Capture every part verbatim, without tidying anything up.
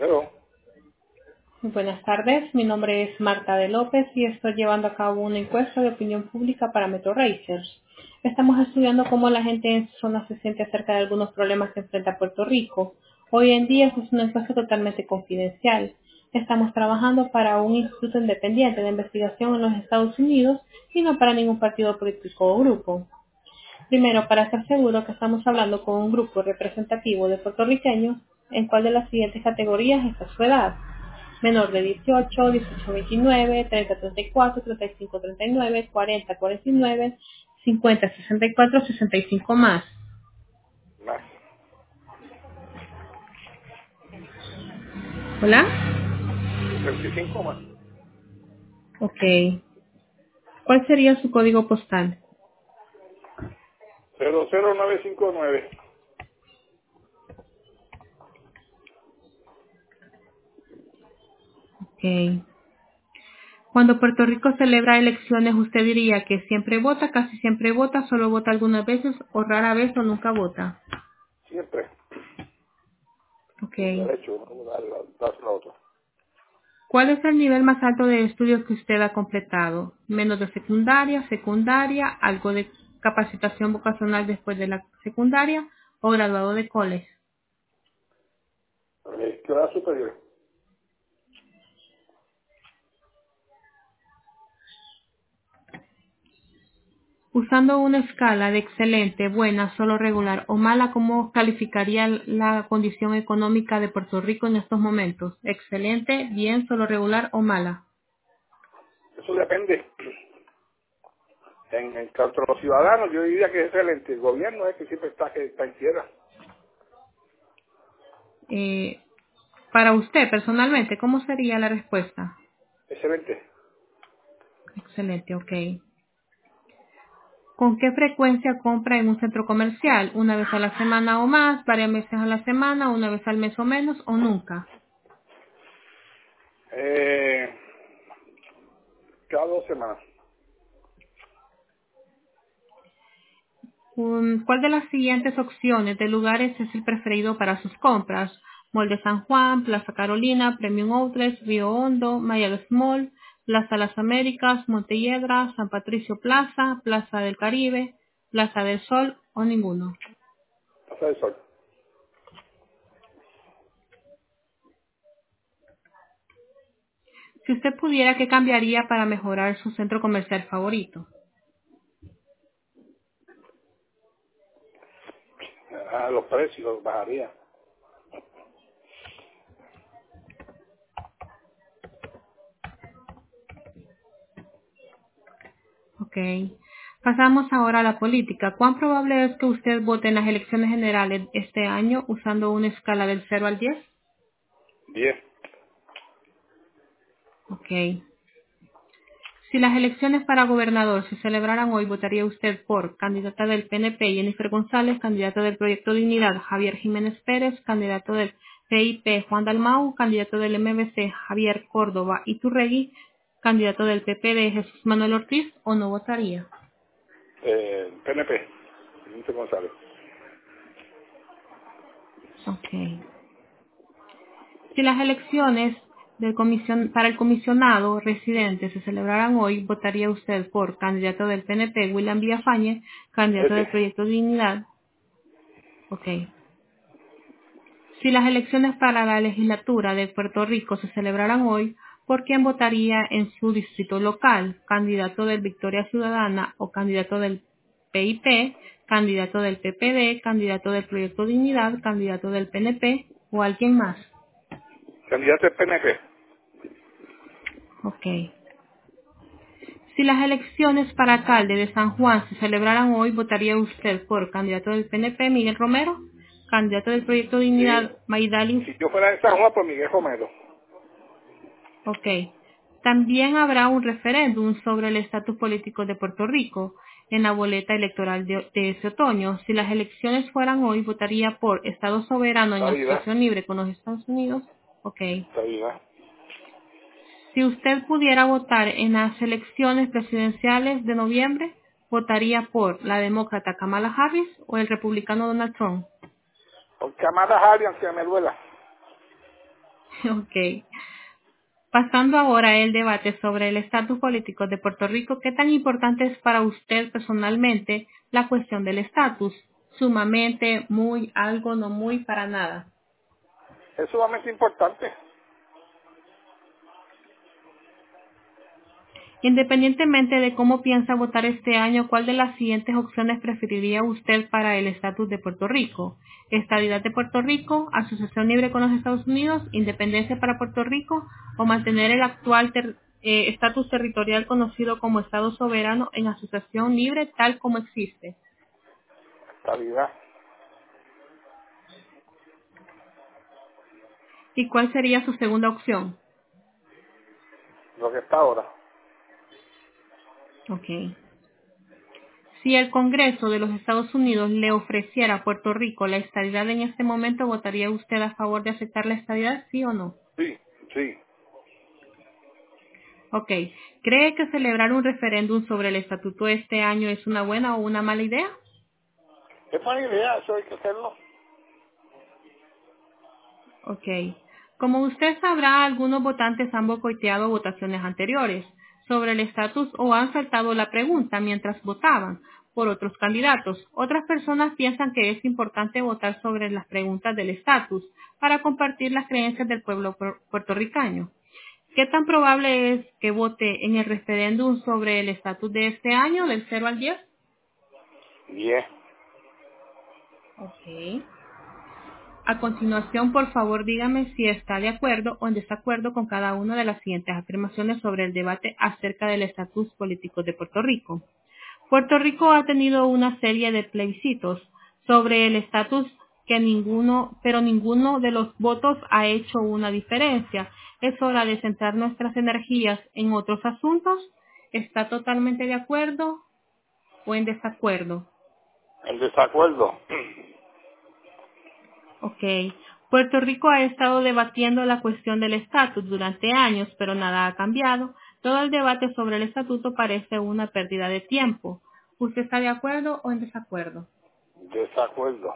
Pero, Muy buenas tardes, mi nombre es Marta de López y estoy llevando a cabo una encuesta de opinión pública para Metro Racers. Estamos estudiando cómo la gente en su zona se siente acerca de algunos problemas que enfrenta Puerto Rico. Hoy en día esta es una encuesta totalmente confidencial. Estamos trabajando para un instituto independiente de investigación en los Estados Unidos y no para ningún partido político o grupo. Primero, para estar seguro que estamos hablando con un grupo representativo de puertorriqueños, ¿en cuál de las siguientes categorías está su edad? Menor de dieciocho, dieciocho a veintinueve, treinta a treinta y cuatro, treinta y cinco a treinta y nueve, cuarenta a cuarenta y nueve, cincuenta a sesenta y cuatro, sesenta y cinco más. más. ¿Hola? sesenta y cinco más. Ok. ¿Cuál sería su código postal? cero cero nueve cinco nueve. Ok. Cuando Puerto Rico celebra elecciones, ¿usted diría que siempre vota, casi siempre vota, solo vota algunas veces o rara vez o nunca vota? Siempre. Un Ok. derecho, no dar la, dar la otra. ¿Cuál es el nivel más alto de estudios que usted ha completado? Menos de secundaria, secundaria, algo de capacitación vocacional después de la secundaria o graduado de college. Eh, Escuela superior. Usando una escala de excelente, buena, solo regular o mala, ¿cómo calificaría la condición económica de Puerto Rico en estos momentos? Excelente, bien, solo regular o mala. Eso depende. En, en cuanto a los ciudadanos, yo diría que es excelente. El gobierno es que siempre está, que está en quiebra. Eh, para usted, personalmente, ¿cómo sería la respuesta? Excelente. Excelente, ok. ¿Con qué frecuencia compra en un centro comercial? ¿Una vez a la semana o más? ¿Varias veces a la semana? ¿Una vez al mes o menos? ¿O nunca? Eh, cada dos semanas. Um, ¿Cuál de las siguientes opciones de lugares es el preferido para sus compras? Mall de San Juan, Plaza Carolina, Premium Outlets, Río Hondo, Mayagüez Mall, Plaza Las Américas, Montelledra, San Patricio Plaza, Plaza del Caribe, Plaza del Sol o ninguno. Pasa el sol. Si usted pudiera, ¿qué cambiaría para mejorar su centro comercial favorito? Ah, los precios bajarían. Ok. Pasamos ahora a la política. ¿Cuán probable es que usted vote en las elecciones generales este año usando una escala del cero al diez? diez. Ok. Si las elecciones para gobernador se celebraran hoy, ¿votaría usted por candidata del P N P, Jennifer González, candidato del Proyecto Dignidad, Javier Jiménez Pérez, candidato del P I P, Juan Dalmau, candidato del M V C, Javier Córdoba Iturregui, candidato del P P D, Jesús Manuel Ortiz, o no votaría? Eh, P N P. Benito González. Ok. Si las elecciones del comisión, para el comisionado residente se celebraran hoy, ¿votaría usted por candidato del P N P, William Villafañe, candidato del Ese. Proyecto Dignidad? Ok. Si las elecciones para la legislatura de Puerto Rico se celebraran hoy, ¿por quién votaría en su distrito local? ¿Candidato del Victoria Ciudadana o candidato del P I P, candidato del P P D, candidato del Proyecto Dignidad, candidato del P N P o alguien más? Candidato del P N P. Ok. Si las elecciones para alcalde de San Juan se celebraran hoy, ¿votaría usted por candidato del P N P, Miguel Romero? ¿Candidato del Proyecto Sí. Dignidad, Maidalin? Si yo fuera de San Juan, pues Miguel Romero. Ok. También habrá un referéndum sobre el estatus político de Puerto Rico en la boleta electoral de, de ese otoño. Si las elecciones fueran hoy, ¿votaría por Estado soberano en Estabilidad. asociación libre con los Estados Unidos? Ok. Estabilidad. Si usted pudiera votar en las elecciones presidenciales de noviembre, ¿votaría por la demócrata Kamala Harris o el republicano Donald Trump? Por Camara Harry, aunque me duela. Ok. Pasando ahora al debate sobre el estatus político de Puerto Rico, ¿qué tan importante es para usted personalmente la cuestión del estatus? Sumamente, muy, algo, no muy, para nada. Es sumamente importante. Independientemente de cómo piensa votar este año, ¿cuál de las siguientes opciones preferiría usted para el estatus de Puerto Rico? ¿Estabilidad de Puerto Rico, asociación libre con los Estados Unidos, independencia para Puerto Rico o mantener el actual ter- eh, estatus territorial conocido como Estado soberano en asociación libre tal como existe? Estabilidad. ¿Y cuál sería su segunda opción? Lo que está ahora. Ok. Si el Congreso de los Estados Unidos le ofreciera a Puerto Rico la estadidad en este momento, ¿votaría usted a favor de aceptar la estadidad, sí o no? Sí, sí. Ok. ¿Cree que celebrar un referéndum sobre el estatuto este año es una buena o una mala idea? Es buena idea, eso hay que hacerlo. Ok. Como usted sabrá, algunos votantes han boicoteado votaciones anteriores sobre el estatus o han saltado la pregunta mientras votaban por otros candidatos. Otras personas piensan que es importante votar sobre las preguntas del estatus para compartir las creencias del pueblo pu- puertorriqueño. ¿Qué tan probable es que vote en el referéndum sobre el estatus de este año, del cero al diez? Bien. Ok. A continuación, por favor, dígame si está de acuerdo o en desacuerdo con cada una de las siguientes afirmaciones sobre el debate acerca del estatus político de Puerto Rico. Puerto Rico ha tenido una serie de plebiscitos sobre el estatus que ninguno, pero ninguno de los votos ha hecho una diferencia. Es hora de centrar nuestras energías en otros asuntos. ¿Está totalmente de acuerdo o en desacuerdo? En desacuerdo. Ok. Puerto Rico ha estado debatiendo la cuestión del estatus durante años, pero nada ha cambiado. Todo el debate sobre el estatuto parece una pérdida de tiempo. ¿Usted está de acuerdo o en desacuerdo? Desacuerdo.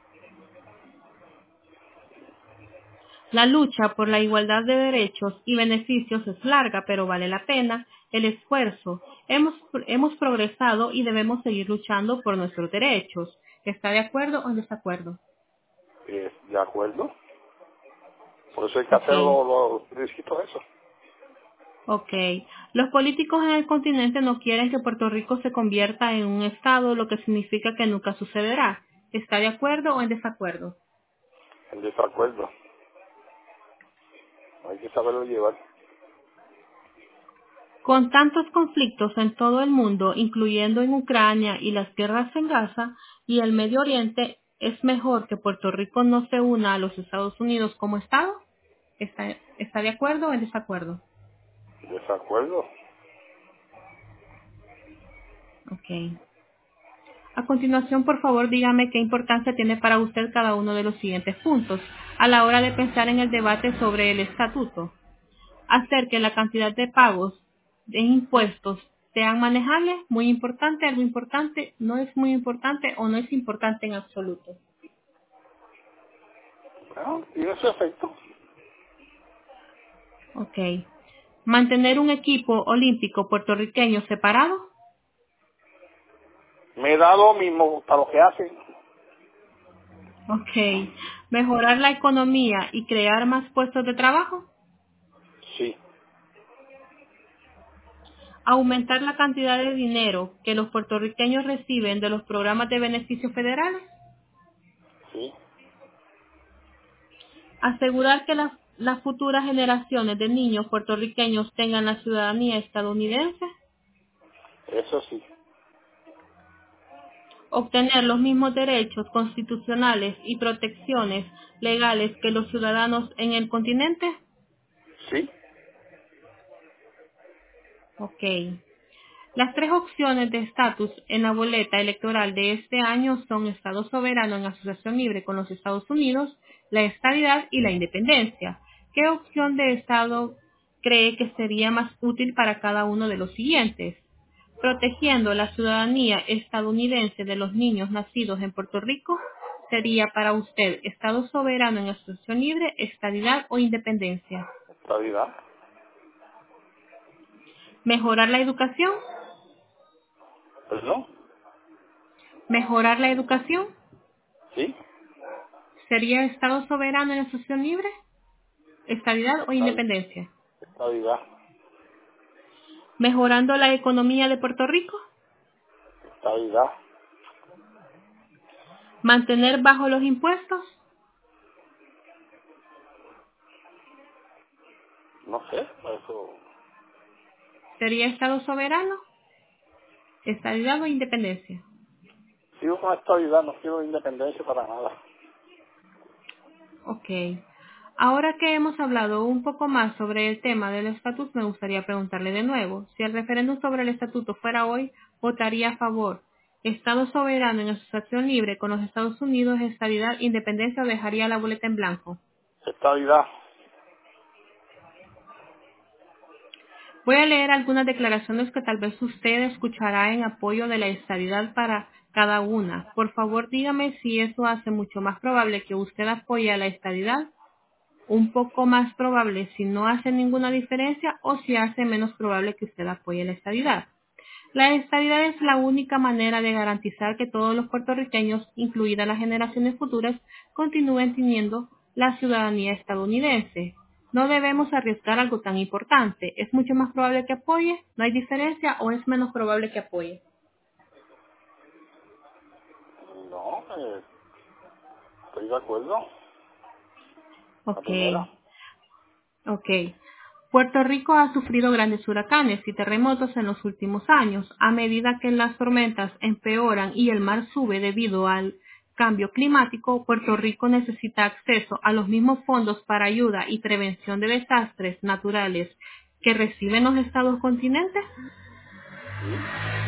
La lucha por la igualdad de derechos y beneficios es larga, pero vale la pena el esfuerzo. Hemos, hemos progresado y debemos seguir luchando por nuestros derechos. ¿Está de acuerdo o en desacuerdo? Eh, ¿De acuerdo? Por eso hay que hacer Ok. los los requisitos eso. Ok. Los políticos en el continente no quieren que Puerto Rico se convierta en un estado, lo que significa que nunca sucederá. ¿Está de acuerdo o en desacuerdo? En desacuerdo. Hay que saberlo llevar. Con tantos conflictos en todo el mundo, incluyendo en Ucrania y las guerras en Gaza y el Medio Oriente, ¿es mejor que Puerto Rico no se una a los Estados Unidos como estado? ¿Está, está de acuerdo o en desacuerdo? Desacuerdo. Ok. A continuación, por favor, dígame qué importancia tiene para usted cada uno de los siguientes puntos a la hora de pensar en el debate sobre el estatuto. Hacer que la cantidad de pagos de impuestos sean manejables, muy importante, algo importante, no es muy importante o no es importante en absoluto. Bueno, tiene su efecto. Ok. Mantener un equipo olímpico puertorriqueño separado. Me da lo mismo para lo que hacen. Ok. Mejorar la economía y crear más puestos de trabajo. Sí, Aumentar la cantidad de dinero que los puertorriqueños reciben de los programas de beneficios federales, sí. asegurar que las, las futuras generaciones de niños puertorriqueños tengan la ciudadanía estadounidense, Eso sí. obtener los mismos derechos constitucionales y protecciones legales que los ciudadanos en el continente. Sí. Ok. Las tres opciones de estatus en la boleta electoral de este año son Estado soberano en asociación libre con los Estados Unidos, la estabilidad y la independencia. ¿Qué opción de Estado cree que sería más útil para cada uno de los siguientes? Protegiendo la ciudadanía estadounidense de los niños nacidos en Puerto Rico, sería para usted Estado soberano en asociación libre, estadidad o independencia. Estabilidad. Mejorar la educación, ¿Perdón? mejorar la educación, ¿Sí? sería Estado soberano en asociación libre, estadidad o Estabil- independencia. Estabilidad. Mejorando la economía de Puerto Rico, Estabilidad. mantener bajo los impuestos, No sé, eso. sería Estado soberano, estadidad o independencia. Sigo con estabilidad, no quiero independencia para nada. Ok. Ahora que hemos hablado un poco más sobre el tema del estatus, me gustaría preguntarle de nuevo, si el referéndum sobre el estatuto fuera hoy, ¿votaría a favor? ¿Estado soberano en asociación libre con los Estados Unidos, estadidad, independencia o dejaría la boleta en blanco? Estabilidad. Voy a leer algunas declaraciones que tal vez usted escuchará en apoyo de la estadidad para cada una. Por favor, dígame si eso hace mucho más probable que usted apoye a la estadidad, un poco más probable si no hace ninguna diferencia o si hace menos probable que usted apoye la estadidad. La estadidad es la única manera de garantizar que todos los puertorriqueños, incluidas las generaciones futuras, continúen teniendo la ciudadanía estadounidense. No debemos arriesgar algo tan importante. ¿Es mucho más probable que apoye? ¿No hay diferencia o es menos probable que apoye? No, eh, estoy de acuerdo. La Ok. primera. Ok. Puerto Rico ha sufrido grandes huracanes y terremotos en los últimos años. A medida que las tormentas empeoran y el mar sube debido al cambio climático, Puerto Rico necesita acceso a los mismos fondos para ayuda y prevención de desastres naturales que reciben los estados continentes. Sí.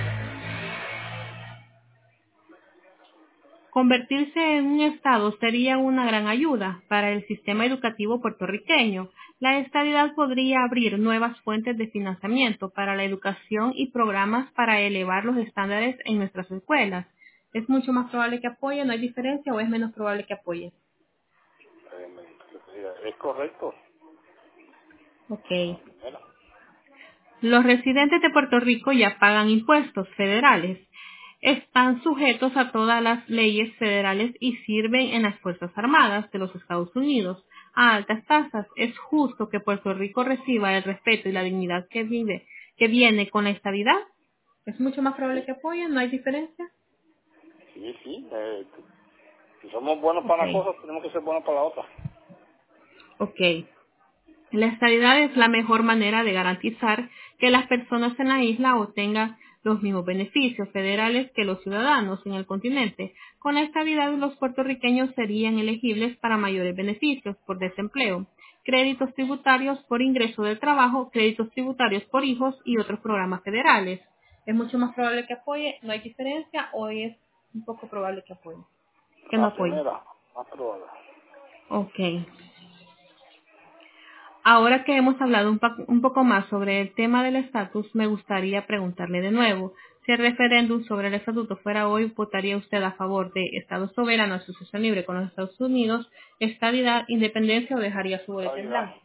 Convertirse en un Estado sería una gran ayuda para el sistema educativo puertorriqueño. La estadidad podría abrir nuevas fuentes de financiamiento para la educación y programas para elevar los estándares en nuestras escuelas. ¿Es mucho más probable que apoye? ¿No hay diferencia o es menos probable que apoye? Eh, me- es correcto. Ok. La primera. Los residentes de Puerto Rico ya pagan impuestos federales. Están sujetos a todas las leyes federales y sirven en las Fuerzas Armadas de los Estados Unidos a altas tasas. Es justo que Puerto Rico reciba el respeto y la dignidad que vive, que viene con la estabilidad. Es mucho más probable Sí, que apoyen, no hay diferencia. sí, sí. Eh, si somos buenos Ok, para una cosa, tenemos que ser buenos para la otra. ok. La estabilidad es la mejor manera de garantizar que las personas en la isla obtengan los mismos beneficios federales que los ciudadanos en el continente. Con la estabilidad, los puertorriqueños serían elegibles para mayores beneficios por desempleo, créditos tributarios por ingreso del trabajo, créditos tributarios por hijos y otros programas federales. ¿Es mucho más probable que apoye? ¿No hay diferencia? ¿O es un poco probable que apoye? Que no La apoye. primera, más probable. Ok. Ahora que hemos hablado un, pa- un poco más sobre el tema del estatus, me gustaría preguntarle de nuevo, si el referéndum sobre el estatuto fuera hoy, ¿votaría usted a favor de Estado soberano, asociación libre con los Estados Unidos, estabilidad, independencia o dejaría su boleta en Estabilidad. blanco?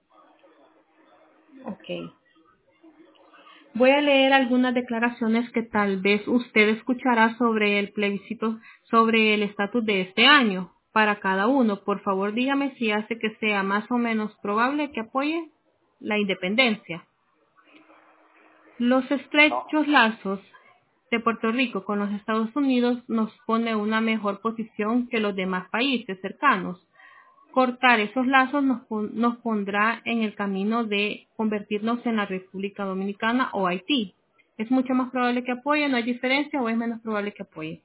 Ok. Voy a leer algunas declaraciones que tal vez usted escuchará sobre el plebiscito sobre el estatus de este año. Para cada uno, por favor dígame si hace que sea más o menos probable que apoye la independencia. Los No, estrechos lazos de Puerto Rico con los Estados Unidos nos pone en una mejor posición que los demás países cercanos. Cortar esos lazos nos, pon- nos pondrá en el camino de convertirnos en la República Dominicana o Haití. ¿Es mucho más probable que apoye? ¿No hay diferencia o es menos probable que apoye?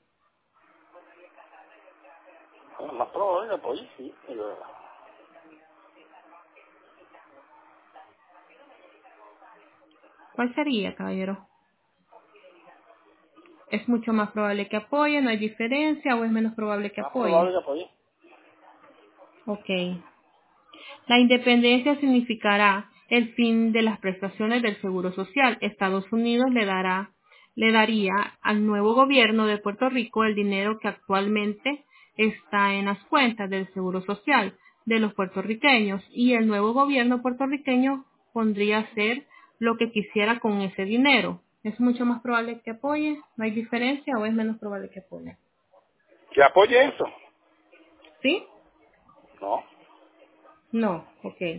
bueno, más probable, pues sí. Pero, ¿Cuál sería, caballero? ¿Es mucho más probable que apoye? ¿No hay diferencia o es menos probable que más apoye? probable que apoye. Ok. La independencia significará el fin de las prestaciones del Seguro Social. Estados Unidos le dará, le daría al nuevo gobierno de Puerto Rico el dinero que actualmente está en las cuentas del Seguro Social de los puertorriqueños y el nuevo gobierno puertorriqueño pondría a hacer lo que quisiera con ese dinero. ¿Es mucho más probable que apoye? ¿No hay diferencia o es menos probable que apoye? ¿Que apoye eso? ¿Sí? No. No, ok.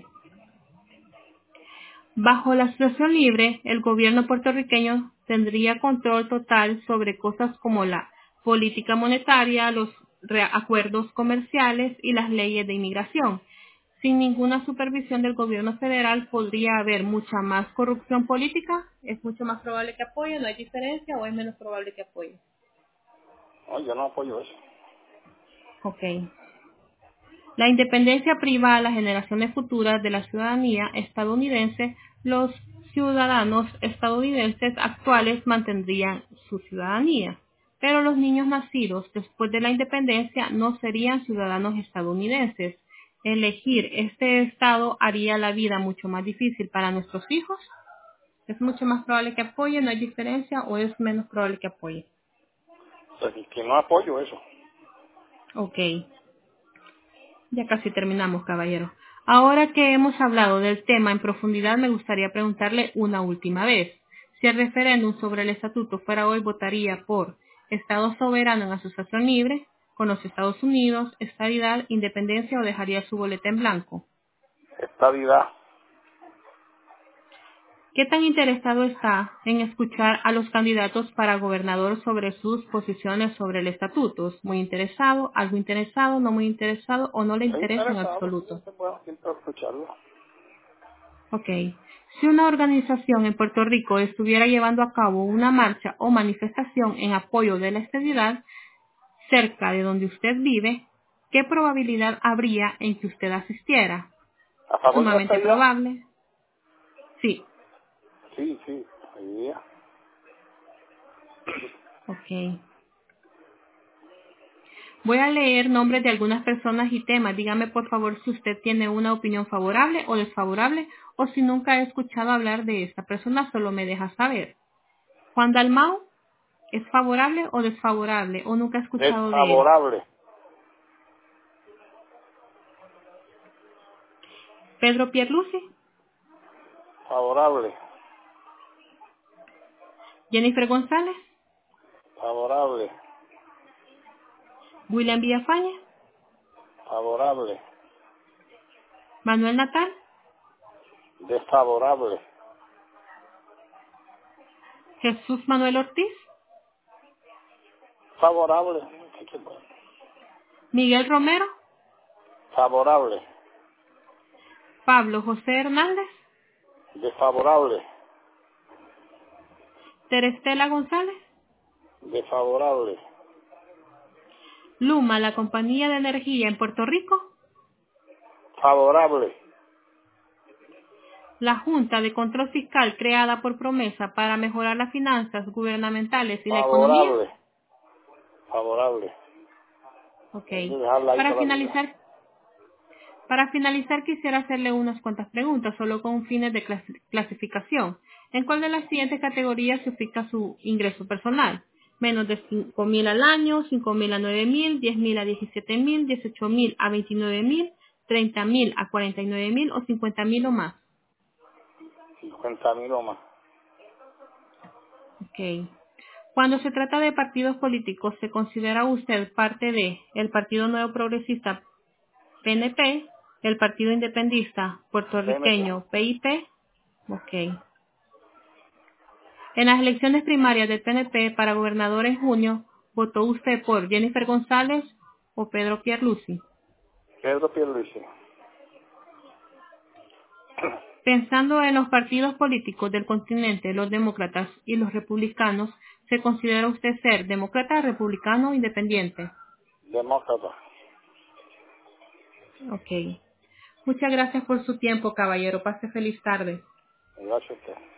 Bajo la asociación libre, el gobierno puertorriqueño tendría control total sobre cosas como la política monetaria, los acuerdos comerciales y las leyes de inmigración. Sin ninguna supervisión del gobierno federal podría haber mucha más corrupción política. ¿Es mucho más probable que apoye? ¿No hay diferencia o es menos probable que apoye? No, yo no apoyo eso. Ok. La independencia priva a las generaciones futuras de la ciudadanía estadounidense. Los ciudadanos estadounidenses actuales mantendrían su ciudadanía, pero los niños nacidos después de la independencia no serían ciudadanos estadounidenses. Elegir este estado haría la vida mucho más difícil para nuestros hijos. ¿Es mucho más probable que apoye? ¿No hay diferencia o es menos probable que apoye? Pues, que no apoyo eso. Ok. Ya casi terminamos, caballero. Ahora que hemos hablado del tema en profundidad, me gustaría preguntarle una última vez. Si el referéndum sobre el estatuto fuera hoy, ¿votaría por Estado soberano en asociación libre, con los Estados Unidos, estadidad, independencia o dejaría su boleta en blanco? Estabilidad. ¿Qué tan interesado está en escuchar a los candidatos para gobernador sobre sus posiciones sobre el estatuto? ¿Muy interesado, algo interesado, no muy interesado o no le Estoy interesa en interesado. absoluto? Siempre bueno, siempre escucharlo. Ok. Si una organización en Puerto Rico estuviera llevando a cabo una marcha o manifestación en apoyo de la estadidad cerca de donde usted vive, ¿qué probabilidad habría en que usted asistiera? ¿A favor de la Sumamente estabilidad? probable. Sí. Sí, sí. Ahí ya. Ok. Voy a leer nombres de algunas personas y temas. Dígame por favor si usted tiene una opinión favorable o desfavorable o si nunca ha escuchado hablar de esta persona, solo me deja saber. Juan Dalmau, ¿es favorable o desfavorable o nunca ha escuchado de él? Desfavorable. Pedro Pierluisi, Favorable. Jennifer González, Favorable. William Villafañe, Favorable. Manuel Natal, Desfavorable. Jesús Manuel Ortiz, Favorable. Miguel Romero, Favorable. Pablo José Hernández, Desfavorable. Terestela González, Desfavorable. Luma, la compañía de energía en Puerto Rico, Favorable. la Junta de Control Fiscal creada por promesa para mejorar las finanzas gubernamentales y la economía. Favorable. Favorable. Ok. Hay que dejarla ahí Para toda la vida. finalizar, Para finalizar, quisiera hacerle unas cuantas preguntas, solo con fines de clasi- clasificación. ¿En cuál de las siguientes categorías se fija su ingreso personal? Menos de cinco mil al año, cinco mil a nueve mil, diez mil a diecisiete mil, dieciocho mil a veintinueve mil, treinta mil a cuarenta y nueve mil o cincuenta mil o más. cincuenta mil o más. Ok. Cuando se trata de partidos políticos, ¿se considera usted parte de el Partido Nuevo Progresista P N P, el Partido Independentista P M P. Puertorriqueño P I P? Ok. En las elecciones primarias del P N P para gobernador en junio, ¿votó usted por Jennifer González o Pedro Pierluisi? Pedro Pierluisi. Pensando en los partidos políticos del continente, los demócratas y los republicanos, ¿se considera usted ser demócrata, republicano o independiente? Demócrata. Ok. Muchas gracias por su tiempo, caballero. Pase feliz tarde. Gracias a usted.